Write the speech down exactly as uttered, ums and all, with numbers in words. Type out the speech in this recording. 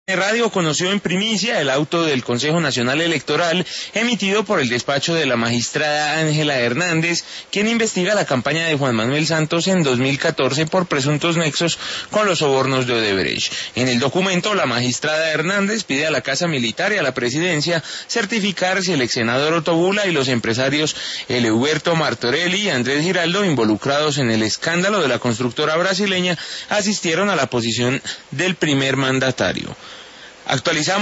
Radio conoció en primicia el auto del Consejo Nacional Electoral emitido por el despacho de la magistrada Ángela Hernández, quien investiga la campaña de Juan Manuel Santos en dos mil catorce por presuntos nexos con los sobornos de Odebrecht. En el documento, la magistrada Hernández pide a la Casa Militar y a la Presidencia certificar si el ex senador Otto Bula y los empresarios Eleuberto Martorelli y Andrés Giraldo, involucrados en el escándalo de la constructora brasileña, asistieron a la posición del primer mandatario. Actualizamos